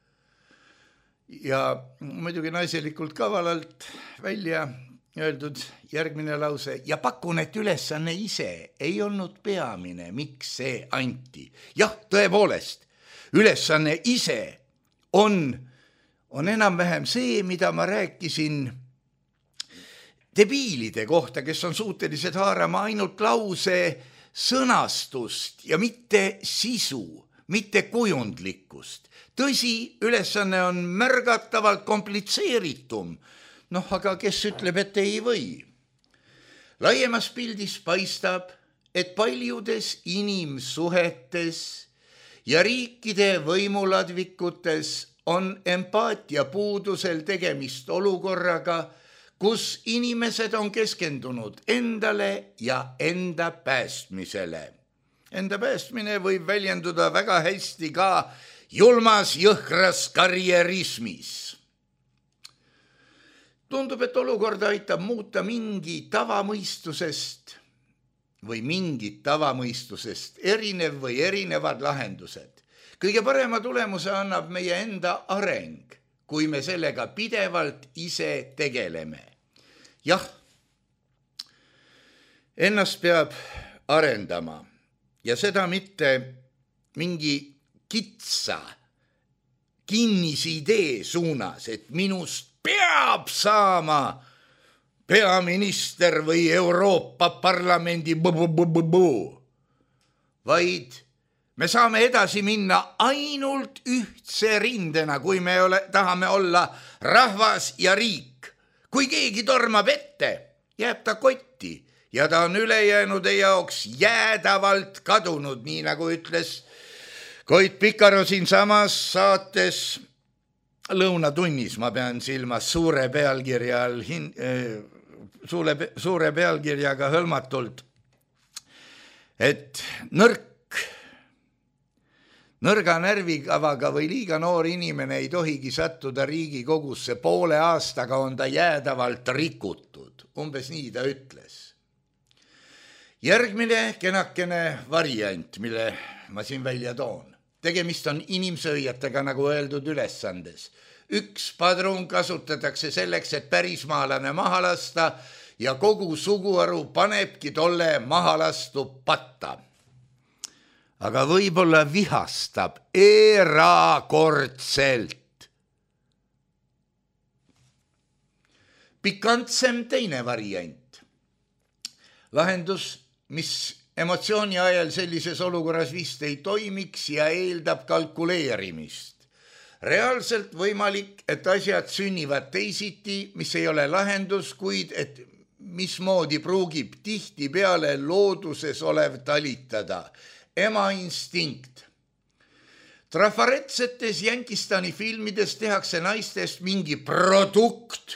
Speaker 3: Ja muidugi naiselikult kavalalt välja öeldud järgmine lause. Ja pakun, et ülesanne ise ei olnud peamine, miks see anti. Jah, tõepoolest, ülesanne ise on enam-vähem see, mida ma rääkisin debiilide kohta, kes on suutelised haarama ainult lause sõnastust ja mitte sisu, mitte kujundlikkust. Tõsi, ülesanne on märgatavalt komplitseeritum, aga kes ütleb, et ei või? Laiemas pildis paistab, et paljudes inimsuhetes ja riikide võimuladvikutes on empaatia puudusel tegemist olukorraga, kus inimesed on keskendunud endale ja enda päästmisele. Enda päästmine võib väljenduda väga hästi ka julmas jõhkras karjerismis. Tundub, et olukorda aitab muuta mingit tavamõistusest erinev või erinevad lahendused. Kõige parema tulemuse annab meie enda areng, kui me sellega pidevalt ise tegeleme. Jah, ennast peab arendama ja seda mitte mingi kitsa, kinnisi idee suunas, et minust peab saama peaminister või Euroopa Parlamendi vaid me saame edasi minna ainult ühtse rindena, kui me tahame olla rahvas ja riik. Kui keegi tormab ette, jääb ta kotti ja ta on ülejäänude jaoks jäädavalt kadunud, nii nagu ütles Koit Pikaro siinsamas saates Lõunatunnis, ma pean silmas suure pealkirjaga hõlmatult, et nõrga närvikavaga või liiga noor inimene ei tohigi sattuda Riigikogusse, poole aastaga on ta jäädavalt rikutud. Umbes nii ta ütles. Järgmine kenakene variant, mille ma siin välja toon. Tegemist on inimsööjatega, nagu öeldud ülesandes. Üks padrun kasutatakse selleks, et pärismaalane maha lasta ja kogu suguharu panebki tolle mahalastu patta. Aga võib-olla vihastab erakordselt. Pikantsem teine variant. Lahendus, mis emotsiooni ajal sellises olukorras vist ei toimiks ja eeldab kalkuleerimist. Reaalselt võimalik, et asjad sünnivad teisiti, mis ei ole lahendus, kuid et mismoodi pruugib tihti peale looduses olev talitada. Ema instinkt. Trafaretsetes Jänkistani filmides tehakse naistest mingi produkt,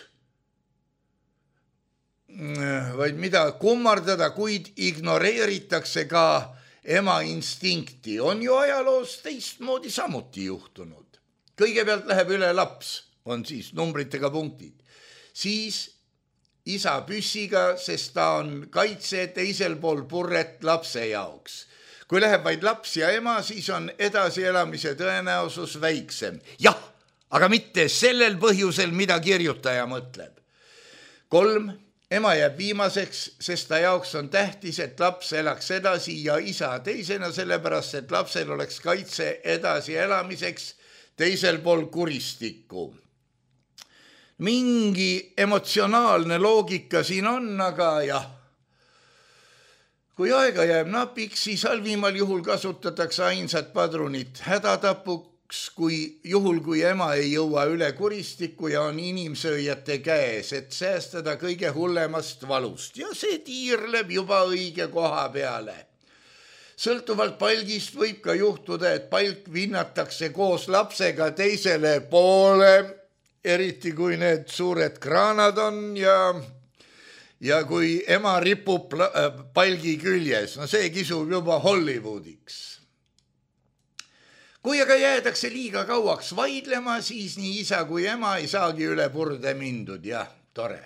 Speaker 3: vaid mida kummardada, kuid ignoreeritakse ka ema instinkti. On ju ajaloos teistmoodi samuti juhtunud. Kõigepealt läheb üle laps, on siis numbritega punktid. Siis isa püssiga, sest ta on kaitse teisel pool purret lapse jaoks. Kui läheb vaid laps ja ema, siis on edasielamise tõenäosus väiksem. Jah, aga mitte sellel põhjusel, mida kirjutaja mõtleb. 3. Ema jääb viimaseks, sest ta jaoks on tähtis, et laps elaks edasi ja isa teisena, sellepärast, et lapsel oleks kaitse edasi elamiseks teisel pool kuristikku. Mingi emotsionaalne loogika siin on, aga jah. Kui aega jääb napiks, siis halvimal juhul kasutatakse ainsat padrunit hädatapuks, kui ema ei jõua üle kuristikku ja on inimsööjate käes, et säästada kõige hullemast valust. Ja see tiirleb juba õige koha peale. Sõltuvalt palgist võib ka juhtuda, et palk vinnatakse koos lapsega teisele poole, eriti kui need suured kraanad on ja kui ema ripub palgi küljes, no see kisub juba Hollywoodiks. Kui aga jäädakse liiga kauaks vaidlema, siis nii isa kui ema ei saagi üle purde mindud. Jah, tore.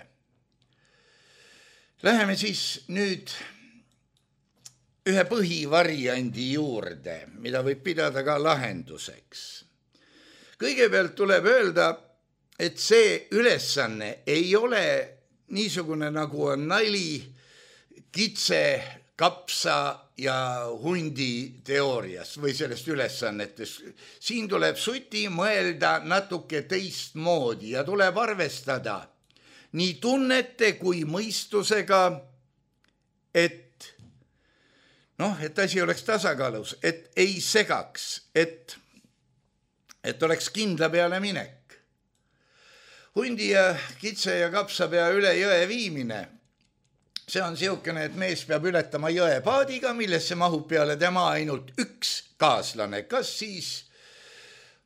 Speaker 3: Läheme siis nüüd ühe põhivariandi juurde, mida võib pidada ka lahenduseks. Kõigepealt tuleb öelda, et see ülesanne ei ole niisugune nagu on nali, kitse, kapsa ja hundi teooriast või sellest ülesannetest. Siin tuleb suti mõelda natuke teistmoodi ja tuleb arvestada nii tunnete kui mõistusega, et asi oleks tasakaalus, et ei segaks, et oleks kindla peale minek. Hundi ja kitse ja kapsapea üle jõe viimine. See on siukene, et mees peab ületama jõe paadiga, millesse mahub peale tema ainult üks kaaslane. Kas siis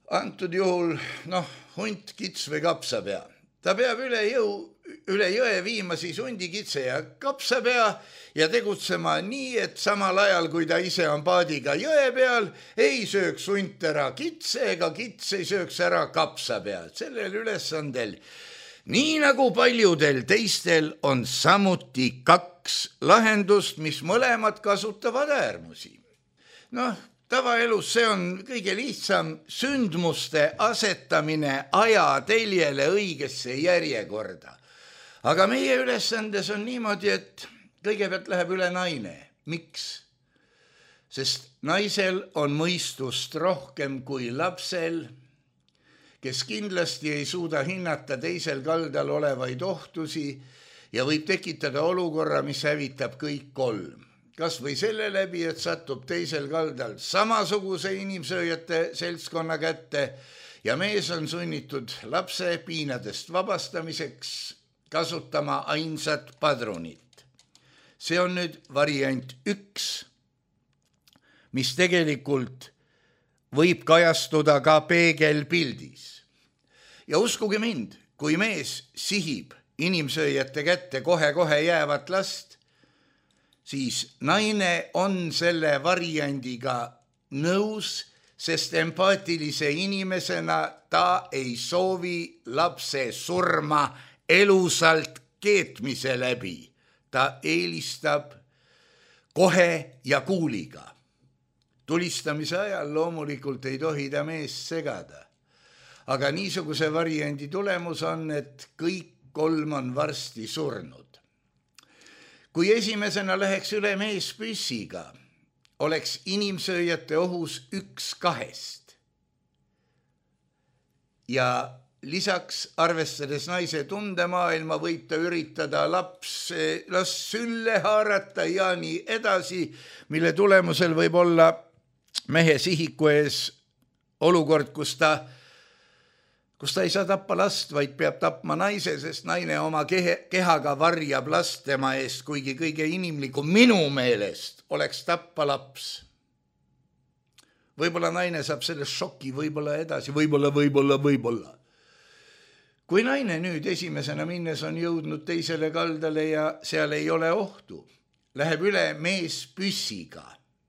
Speaker 3: antud juhul, hunt, kits või kapsapea. Ta peab üle jõe viima siis hundi, kitse ja kapsapea ja tegutsema nii, et samal ajal, kui ta ise on paadiga jõe peal, ei sööks hunt ära kitse ega kits ei sööks ära kapsapea. Sellel ülesandel, nii nagu paljudel teistel, on samuti 2 lahendust, mis mõlemad kasutavad äärmusi. Tavaelus see on kõige lihtsam sündmuste asetamine ajateljele õigesse järjekorda. Aga meie ülesandes on niimoodi, et kõigepealt läheb üle naine. Miks? Sest naisel on mõistust rohkem kui lapsel, kes kindlasti ei suuda hinnata teisel kaldal olevaid ohtusi ja võib tekitada olukorra, mis hävitab kõik 3. Kas või selle läbi, et satub teisel kaldal samasuguse inimsööjate seltskonna kätte ja mees on sunnitud lapse piinadest vabastamiseks kasutama ainsat padrunit. See on nüüd variant 1, mis tegelikult võib kajastuda ka peegelpildis. Ja uskuge mind, kui mees sihib inimsööjate kätte kohe-kohe jäävat last, siis naine on selle variandiga nõus, sest empaatilise inimesena ta ei soovi lapse surma elusalt keetmise läbi. Ta eelistab kohe ja kuuliga. Tulistamise ajal loomulikult ei tohi ta meest segada. Aga niisuguse variandi tulemus on, et kõik 3 on varsti surnud. Kui esimesena läheks üle mees püssiga, oleks inimsööjate ohus 1 2. Ja lisaks, arvestades naise tundemaailma, võib ta üritada las sülle haarata ja nii edasi, mille tulemusel võib olla mehe sihiku ees olukord, kus ta ei saa tappa last, vaid peab tapma naise, sest naine oma kehaga varjab last tema eest, kuigi kõige inimlikum minu meelest oleks tappa laps. Võib-olla naine saab sellest šoki, võib-olla edasi, võib-olla. Kui naine nüüd esimesena minnes on jõudnud teisele kaldale ja seal ei ole ohtu, läheb üle mees püssiga.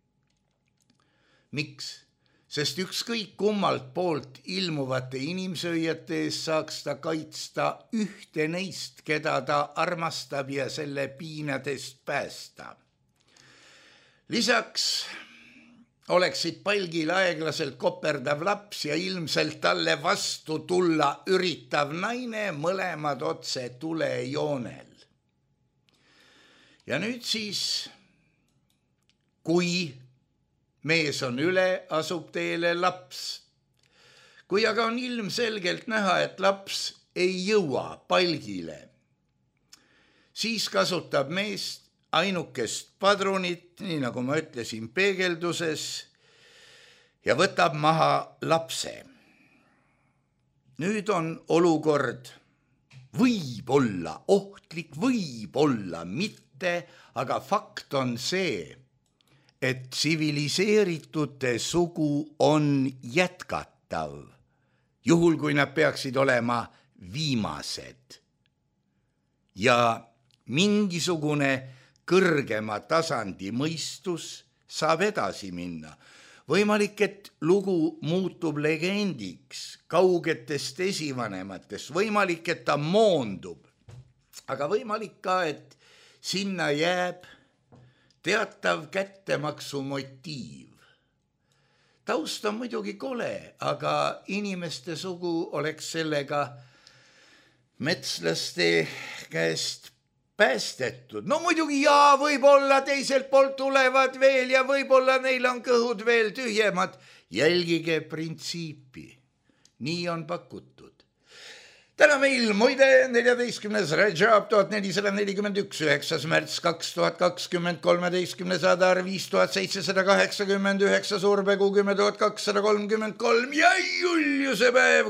Speaker 3: Miks? Sest ükskõik kummalt poolt ilmuvate inimsööjate ees saaks ta kaitsta ühte neist, keda ta armastab ja selle piinadest päästa. Lisaks oleksid palgil aeglaselt koperdav laps ja ilmselt talle vastu tulla üritav naine, mõlemad otse tulejoonel. Ja nüüd siis, kui mees on üle, asub teele laps. Kui aga on ilmselgelt näha, et laps ei jõua palgile, siis kasutab mees ainukest padrunit, nii nagu ma ütlesin, peegelduses ja võtab maha lapse. Nüüd on olukord võib-olla ohtlik, võib-olla mitte, aga fakt on see, et tsiviliseeritute sugu on jätkatav, juhul kui nad peaksid olema viimased. Ja mingisugune kõrgema tasandi mõistus saab edasi minna. Võimalik, et lugu muutub legendiks kaugetest esivanematest, võimalik, et ta moondub, aga võimalik ka, et sinna jääb teatav kättemaksu motiiv. Taust on muidugi kole, aga inimeste sugu oleks sellega metslaste käest päästetud. No muidugi võib-olla teiselt poolt tulevad veel ja võib-olla neil on kõhud veel tühjemad. Jälgige printsiipi. Nii on pakutud. Täna meil muide 14. Rajab 1441, 9. märts 2020, 13. Adar 5789, Suurpegu 10,233 ja Juliuse päev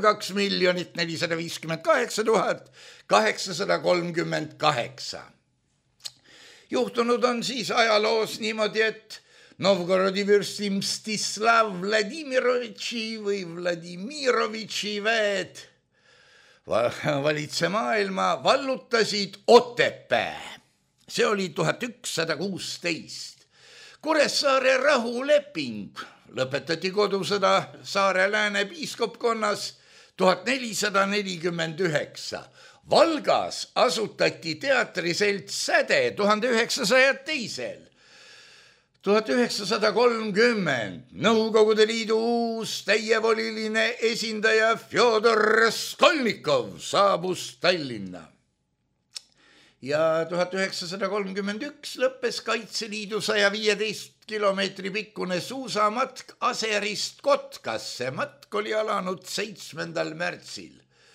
Speaker 3: 2,458,838. Juhtunud on siis ajaloos niimoodi, et Novgorodi vürsti Mstislav Vladimirovitši või Vladimirovitši väed valitse maailma vallutasid Otepää. See oli 1116. Kuressaare rahuleping lõpetati kodusõda Saare lääne piiskopkonnas 1449. Valgas asutati teatriselts Säde 1902. 1930 Nõukogude Liidu uus täievoliline esindaja Fjodor Raskolnikov saabus Tallinna. Ja 1931 lõppes Kaitseliidu 115 kilomeetri pikkune suusamatk Aserist Kotkasse. Matk oli alanud 7. märtsil.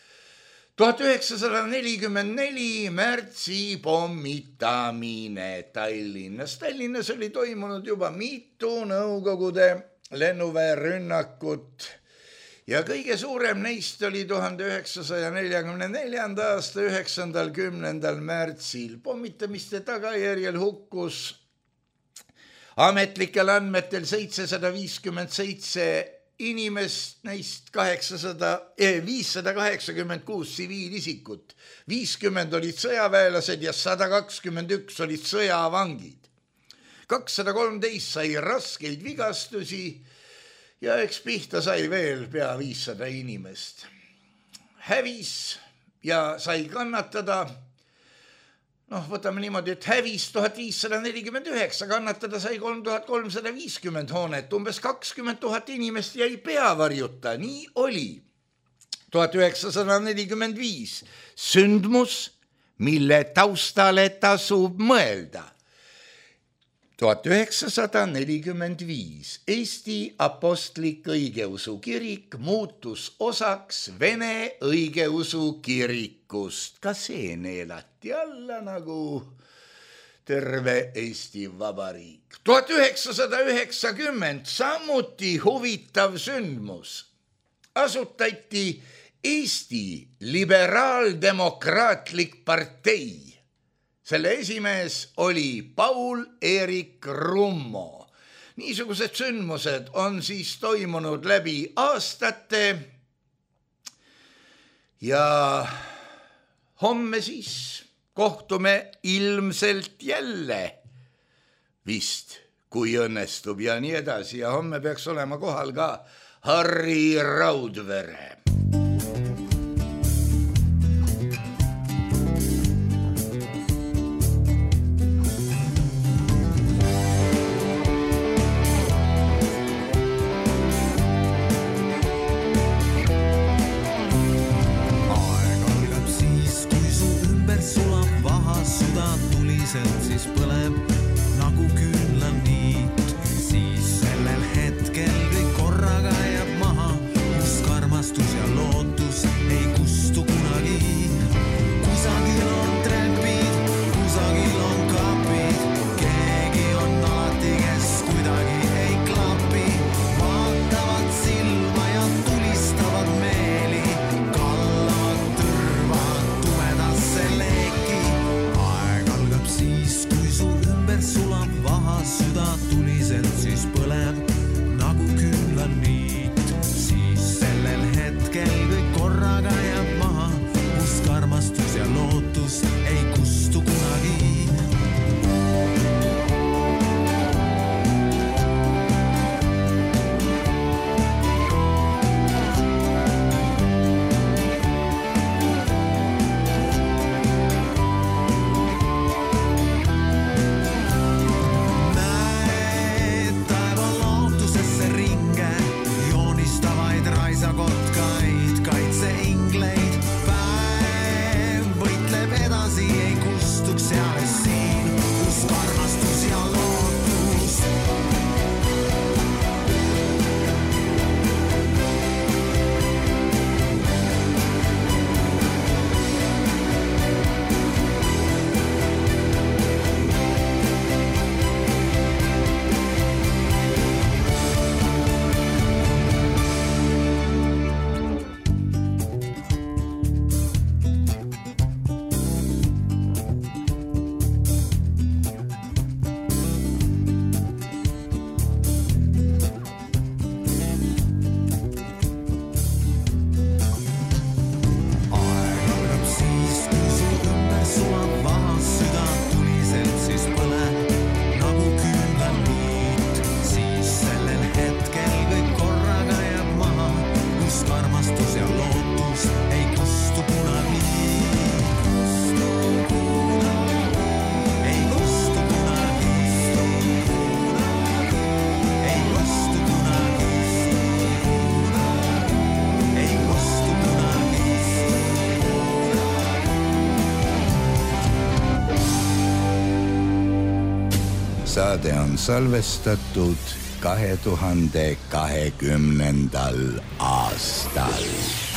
Speaker 3: 1944 märtsi pommitamine Tallinnas. Tallinnas oli toimunud juba mitu Nõukogude lennuväerünnakut ja kõige suurem neist oli 1944. aasta 9.–10. märtsil. Pommitamiste tagajärjel hukkus ametlikel andmetel 757 inimest, neist 586 tsiviilisikut, 50 olid sõjaväelased ja 121 olid sõjavangid. 213 sai raskeid vigastusi ja eks pihta sai veel pea 500 inimest. Hävis ja sai kannatada, võtame niimoodi, et hävis 1549, kannatada sai 3350 hoonet, umbes 20 000 inimest jäi peavarjuta, nii oli. 1945 sündmus, mille taustale tasub mõelda. 1945 Eesti Apostlik Õigeusu Kirik muutus osaks Vene Õigeusu Kirikust. Ka see neelati alla nagu terve Eesti Vabariik. 1990 samuti huvitav sündmus. Asutati Eesti Liberaaldemokraatlik partei. Selle esimees oli Paul-Eerik Rummo. Niisugused sündmused on siis toimunud läbi aastate ja homme siis kohtume ilmselt jälle vist, kui õnnestub ja nii edasi. Ja homme peaks olema kohal ka Harri Raudvere.
Speaker 2: Siis põleb nagu küünlaniit, siis sellel hetkel kõik korraga jääb maha, must karmastus ja lootus ei kustu kunagi. Kusagil on trepid, kusagil on kapid, keegi on alati, kes kuidagi ei klapi. Vaatavad silma ja tulistavad meeli, kallavad tõrvad tumedasse leeki. Siis, kui su ümber sulab vaha süda tuliselt, siis põleb nagu küünlaniit. Siis sellel hetkel kõik korraga jääb maha, must karmastus ja lootus ei kustu kunagi.
Speaker 3: saade on salvestatud 2020. aastal.